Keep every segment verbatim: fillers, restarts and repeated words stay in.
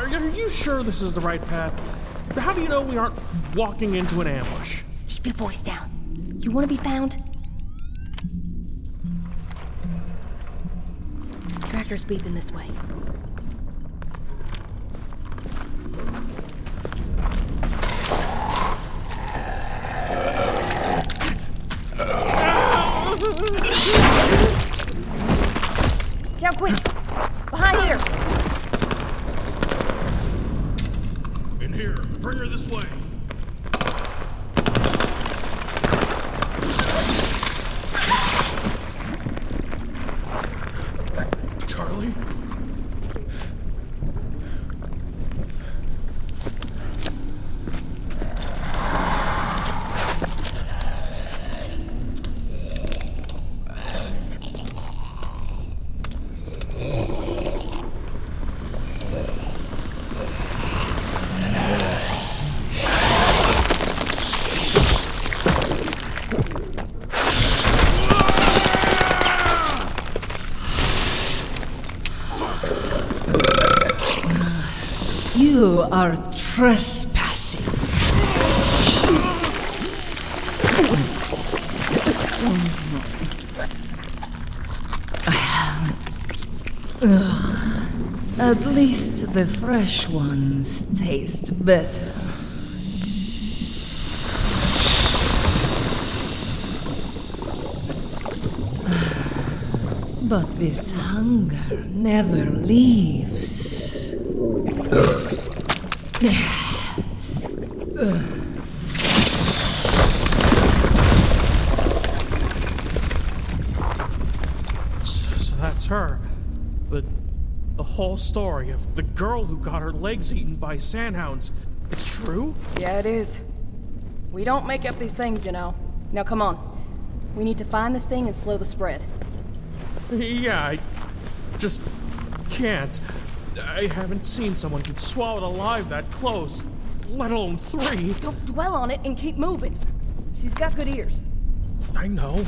are you sure this is the right path? How do you know we aren't walking into an ambush? Keep your voice down. You want to be found? Tracker's beeping this way. Down quick! Behind here! In here. Bring her this way. Charlie? You are trespassing. Ugh. At least the fresh ones taste better. But this hunger never leaves. So, so that's her. The, the whole story of the girl who got her legs eaten by sandhounds. It's true? Yeah, it is. We don't make up these things, you know. Now come on. We need to find this thing and slow the spread. Yeah, I just can't. I haven't seen someone get swallowed alive that close, let alone three. Don't dwell on it and keep moving. She's got good ears. I know.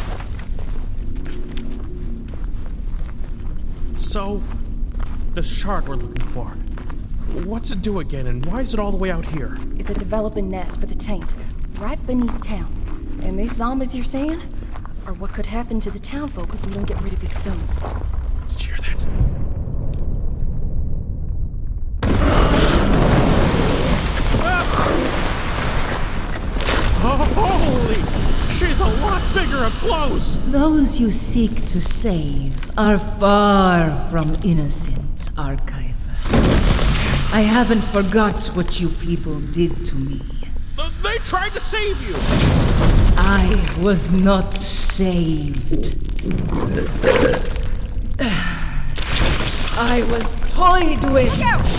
So, the shard we're looking for. What's it do again, and why is it all the way out here? It's a developing nest for the taint, right beneath town. And these zombies you're seeing are what could happen to the town folk if we don't get rid of it soon. Did you hear that? Oh, holy! She's a lot bigger up close! Those you seek to save are far from innocent, Archiver. I haven't forgot what you people did to me. Th- They tried to save you! I was not saved. I was toyed with. Look out!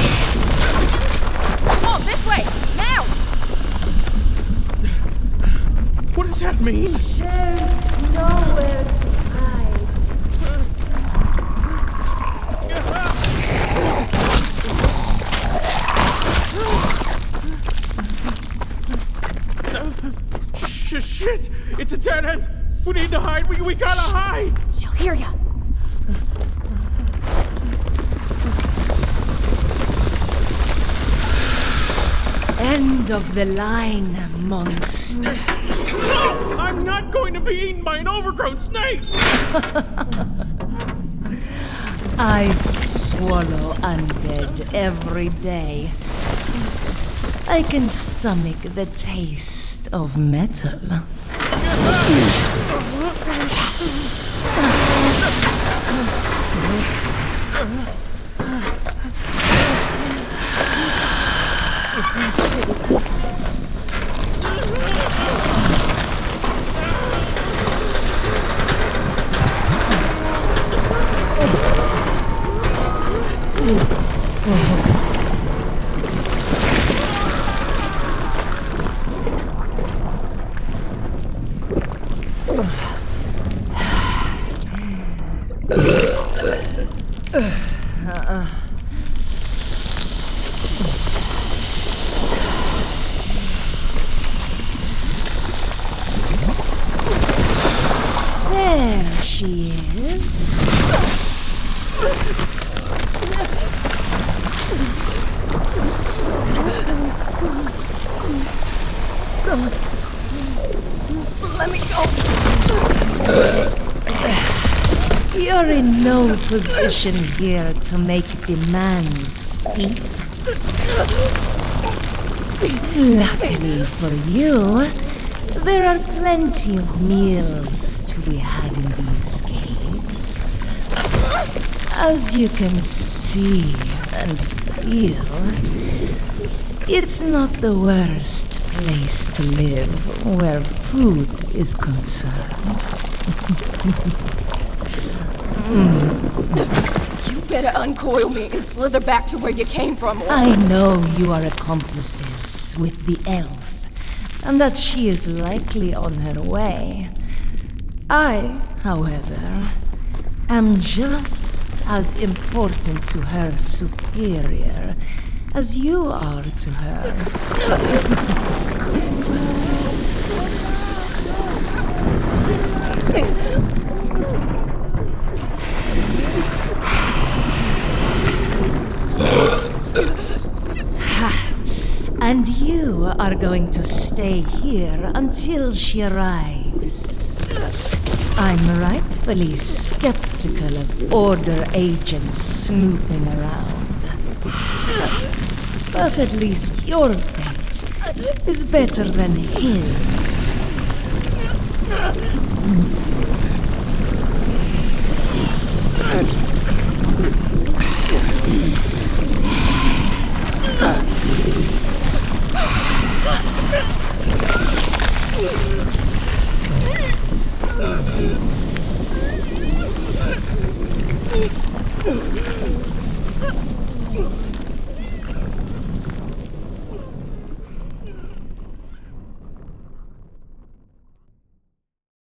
Come on, this way! Now! What does that mean? There's nowhere to hide. Sh- shit! It's a dead end! We need to hide! We, we gotta hide! She'll hear ya. End of the line, monster. No! I'm not going to be eaten by an overgrown snake! I swallow undead every day. I can stomach the taste of metal. There she is. You're in no position here to make demands, thief. Luckily for you, there are plenty of meals to be had in these caves. As you can see and feel, it's not the worst place to live where food is concerned. You better uncoil me and slither back to where you came from. Or... I know you are accomplices with the elf, and that she is likely on her way. I, however, am just as important to her superior as you are to her. And you are going to stay here until she arrives. I'm rightfully skeptical of Order agents snooping around. But at least your fate is better than his.